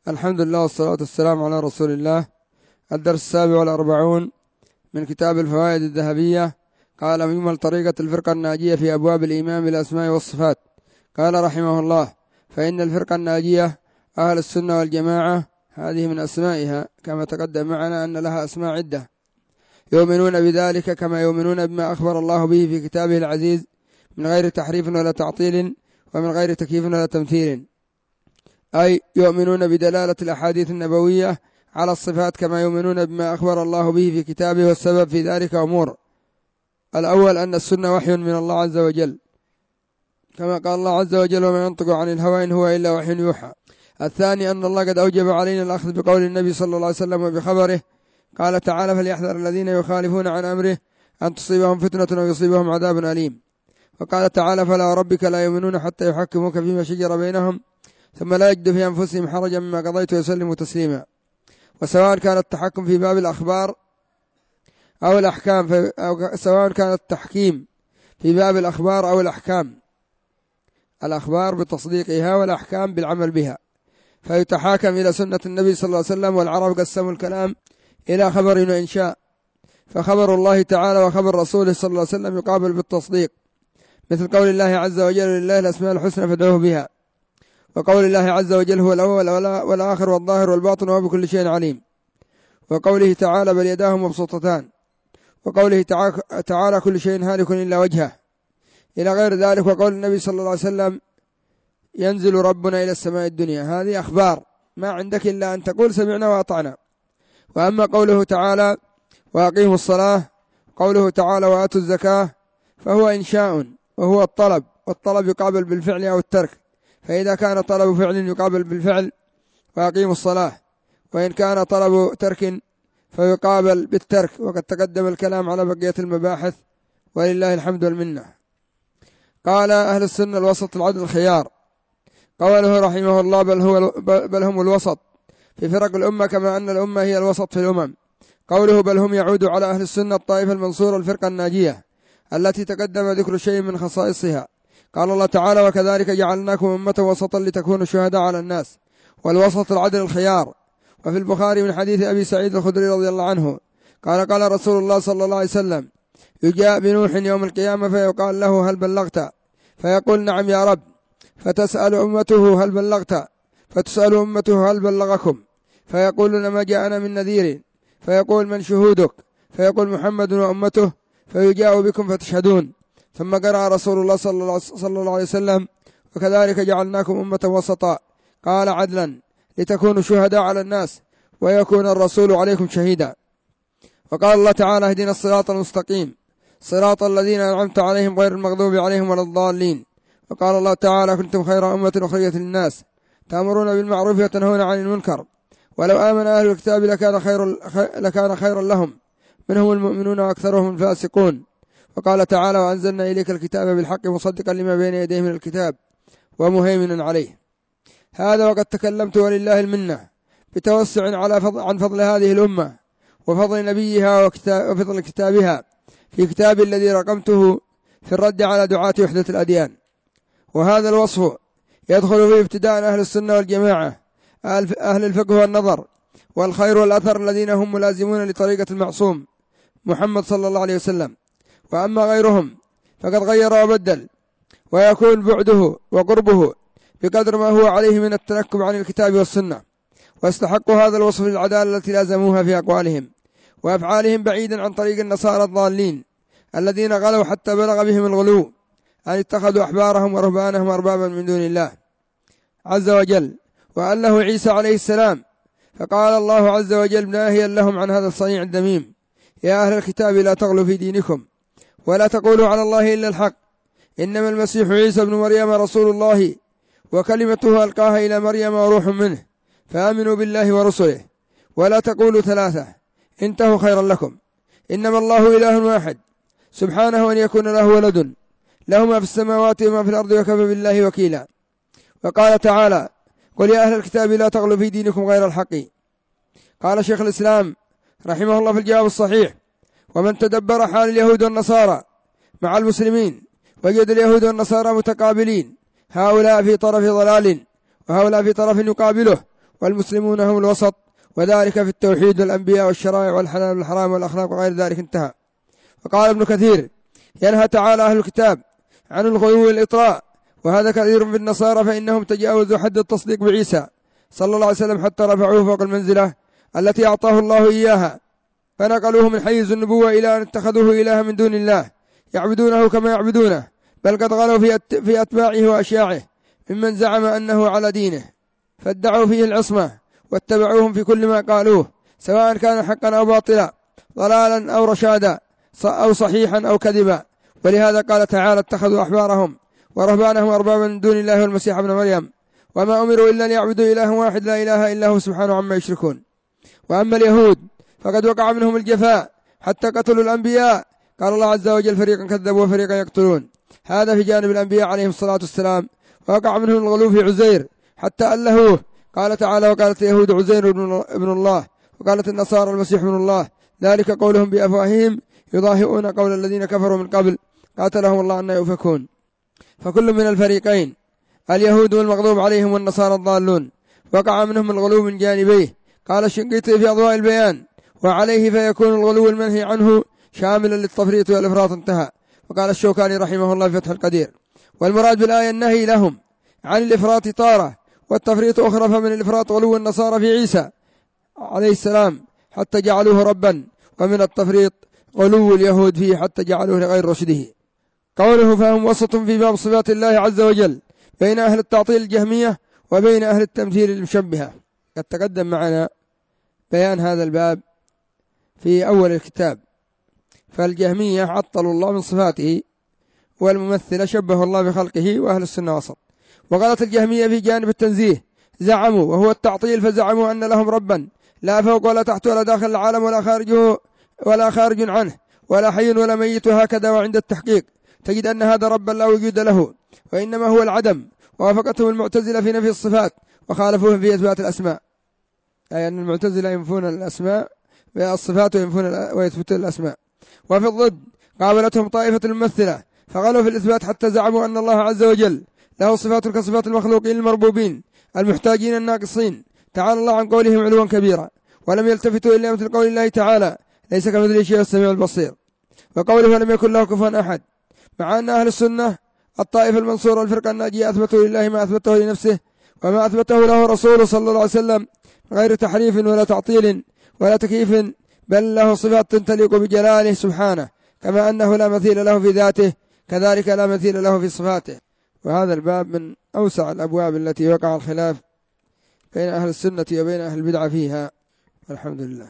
الحمد لله والصلاة والسلام على رسول الله. الدرس 47 من كتاب الفوائد الذهبية. قال مجمل طريقة الفرقة الناجية في أبواب الإيمان بالأسماء والصفات. قال رحمه الله: فإن الفرقة الناجية أهل السنة والجماعة هذه من أسمائها كما تقدم معنا أن لها أسماء عدة، يؤمنون بذلك كما يؤمنون بما أخبر الله به في كتابه العزيز من غير تحريف ولا تعطيل ومن غير تكييف ولا تمثيل، أي يؤمنون بدلالة الأحاديث النبوية على الصفات كما يؤمنون بما أخبر الله به في كتابه. والسبب في ذلك أمور: الأول أن السنة وحي من الله عز وجل كما قال الله عز وجل: وما ينطق عن الهوى إن هو إلا وحي يوحى. الثاني أن الله قد أوجب علينا الأخذ بقول النبي صلى الله عليه وسلم وبخبره. قال تعالى: فليحذر الذين يخالفون عن أمره أن تصيبهم فتنة أو يصيبهم عذاب أليم. وقال تعالى: فلا ربك لا يؤمنون حتى يحكموك فيما شجر بينهم ثم لا يجد في أنفسهم حرجا مما قضيت ويسلموا تسليما. وسواء كان التحكم في باب الأخبار أو الأحكام سواء كان التحكيم في باب الأخبار أو الأحكام، الأخبار بتصديقها والأحكام بالعمل بها، فيتحاكم إلى سنة النبي صلى الله عليه وسلم. والعرب قسموا الكلام إلى خبر وإنشاء، فخبر الله تعالى وخبر رسوله صلى الله عليه وسلم يقابل بالتصديق، مثل قول الله عز وجل: لله الأسماء الحسنى فادعوه بها، وقول الله عز وجل: هو الأول والآخر والظاهر والباطن وهو بكل شيء عليم، وقوله تعالى: بل يداه مبسوطتان، وقوله تعالى: كل شيء هالك إلا وجهه، إلى غير ذلك. وقول النبي صلى الله عليه وسلم: ينزل ربنا إلى السماء الدنيا. هذه أخبار، ما عندك إلا أن تقول سمعنا وأطعنا. وأما قوله تعالى: وأقيموا الصلاة، قوله تعالى: وآتوا الزكاة، فهو إنشاء وهو الطلب، والطلب يقابل بالفعل أو الترك، فإذا كان طلب فعل يقابل بالفعل وأقيموا الصلاة، وإن كان طلب ترك فيقابل بالترك. وقد تقدم الكلام على بقية المباحث ولله الحمد والمنة. قال أهل السنة الوسط العدل الخيار. قوله رحمه الله: بل هم الوسط في فرق الأمة كما أن الأمة هي الوسط في الأمم. قوله بل هم يعود على أهل السنة الطائفة المنصورة الفرقة الناجية التي تقدم ذكر شيء من خصائصها. قال الله تعالى: وكذلك جعلناكم أمة وسطا لتكونوا شهداء على الناس. والوسط العدل الخيار. وفي البخاري من حديث أبي سعيد الخدري رضي الله عنه قال: قال رسول الله صلى الله عليه وسلم: يجاء بنوح يوم القيامة فيقال له: هل بلغت؟ فيقول: نعم يا رب. فتسأل أمته: هل بلغت؟ فتسأل أمته: هل بلغكم؟ فيقولون: ما جاءنا من نذير. فيقول: من شهودك؟ فيقول: محمد وأمته. فيجاء بكم فتشهدون. ثم قرأ رسول الله صلى الله عليه وسلم: وكذلك جعلناكم أمة وسطا، قال: عدلا لتكونوا شهداء على الناس ويكون الرسول عليكم شهيدا. وقال الله تعالى: اهدنا الصراط المستقيم صراط الذين أنعمت عليهم غير المغضوب عليهم ولا الضالين. وقال الله تعالى: كنتم خير أمة أخرجت للناس تأمرون بالمعروف وتنهون عن المنكر ولو آمن أهل الكتاب لكان خيرا لهم منهم المؤمنون وأكثرهم الفاسقون. وقال تعالى: وأنزلنا إليك الكتاب بالحق مصدقا لما بين يديه من الكتاب ومهيمنا عليه. هذا وقد تكلمت ولله المنة بتوسع عن فضل هذه الأمة وفضل نبيها وفضل كتابها في كتاب الذي رقمته في الرد على دعاة وحدة الأديان. وهذا الوصف يدخل فيه ابتداء أهل السنة والجماعة أهل الفقه والنظر والخير والأثر الذين هم ملازمون لطريقة المعصوم محمد صلى الله عليه وسلم. وأما غيرهم فقد غير وبدل، ويكون بعده وقربه بقدر ما هو عليه من التنكب عن الكتاب والسنة، واستحق هذا الوصف للعدالة التي لازموها في أقوالهم وأفعالهم، بعيدا عن طريق النصارى الضالين الذين غلوا حتى بلغ بهم الغلو أن اتخذوا أحبارهم ورهبانهم أربابا من دون الله عز وجل وأنه عيسى عليه السلام. فقال الله عز وجل ناهيا لهم عن هذا الصنيع الذميم: يا أهل الكتاب لا تغلوا في دينكم ولا تقولوا على الله إلا الحق، إنما المسيح عيسى بن مريم رسول الله وكلمته ألقاها إلى مريم وروح منه، فآمنوا بالله ورسله ولا تقولوا ثلاثة، انتهوا خيرا لكم، إنما الله إله واحد سبحانه أن يكون له ولد، له ما في السماوات وما في الأرض وكفى بالله وكيلا. وقال تعالى: قل يا أهل الكتاب لا تغلوا في دينكم غير الحق. قال شيخ الإسلام رحمه الله في الجواب الصحيح: ومن تدبر حال اليهود والنصارى مع المسلمين وجد اليهود والنصارى متقابلين، هؤلاء في طرف ضلال وهؤلاء في طرف يقابله، والمسلمون هم الوسط، وذلك في التوحيد والأنبياء والشرائع والحلال والحرام والأخلاق وغير ذلك. انتهى. وقال ابن كثير: ينهى تعالى أهل الكتاب عن الغلو والإطراء، وهذا كثير في النصارى، فإنهم تجاوزوا حد التصديق بعيسى صلى الله عليه وسلم حتى رفعوه فوق المنزلة التي أعطاه الله إياها، فنقلوه من حيز النبوة إلى أن اتخذوه إله من دون الله يعبدونه كما يعبدونه، بل قد غلوا في أتباعه وأشياعه ممن زعم أنه على دينه، فادعوا فيه العصمة واتبعوهم في كل ما قالوه، سواء كان حقا أو باطلا، ضلالا أو رشادا، أو صحيحا أو كذبا. ولهذا قال تعالى: اتخذوا أحبارهم ورهبانهم أربابا من دون الله والمسيح ابن مريم وما أمروا إلا ليعبدوا إله واحد لا إله إلا هو سبحانه عما يشركون. وأما اليهود فقد وقع منهم الجفاء حتى قتلوا الأنبياء، قال الله عز وجل: فريقا كذبوا وفريقا يقتلون. هذا في جانب الأنبياء عليهم الصلاة والسلام. ووقع منهم الغلو في عزير حتى ألهوه، قال تعالى: وقالت اليهود عزير ابن الله، وقالت النصارى المسيح ابن الله، ذلك قولهم بأفواههم يضاهئون قول الذين كفروا من قبل قاتلهم الله أن يؤفكون. فكل من الفريقين، اليهود والمغضوب عليهم والنصارى الضالون، وقع منهم الغلو من جانبيه. قال الشنقيطي في أضواء البيان: وعليه فيكون الغلو المنهي عنه شاملا للتفريط والإفراط. انتهى. وقال الشوكاني رحمه الله في فتح القدير: والمراد بالآية النهي لهم عن الإفراط طارة والتفريط أخرى، فمن الإفراط غلو النصارى في عيسى عليه السلام حتى جعلوه ربا، ومن التفريط غلو اليهود فيه حتى جعلوه لغير رشده. قوله: فهم وسط في باب صفات الله عز وجل بين أهل التعطيل الجهمية وبين أهل التمثيل المشبهة. قد تقدم معنا بيان هذا الباب في أول الكتاب. فالجهمية عطلوا الله من صفاته، والممثلة شبه الله بخلقه، وأهل السنة وسط. وقالت الجهمية في جانب التنزيه زعموا، وهو التعطيل، فزعموا أن لهم ربا لا فوق ولا تحت ولا داخل العالم ولا خارج عنه ولا حي ولا ميت، هكذا. وعند التحقيق تجد أن هذا ربا لا وجود له، وإنما هو العدم. ووافقتهم المعتزلة في نفي الصفات وخالفوهم في إثبات الأسماء، أي أن المعتزلة ينفون الأسماء والصفات ويثبتون الأسماء. وفي الضد قابلتهم طائفة الممثلة فغلوا في الإثبات حتى زعموا أن الله عز وجل له صفات كصفات المخلوقين المربوبين المحتاجين الناقصين، تعالى الله عن قولهم علوا كبيرا، ولم يلتفتوا إلا مثل قول الله تعالى: ليس كمثله شيء السميع البصير، وقوله: ولم يكن له كفوا أحد. مع أن أهل السنة الطائفة المنصورة الفرقة الناجية أثبتوا لله ما أثبته لنفسه وما أثبته له رسوله صلى الله عليه وسلم، غير تحريف ولا تعطيل ولا تكييف، بل له صفات تليق بجلاله سبحانه، كما أنه لا مثيل له في ذاته كذلك لا مثيل له في صفاته. وهذا الباب من أوسع الأبواب التي وقع الخلاف بين أهل السنة وبين أهل البدعة فيها. الحمد لله.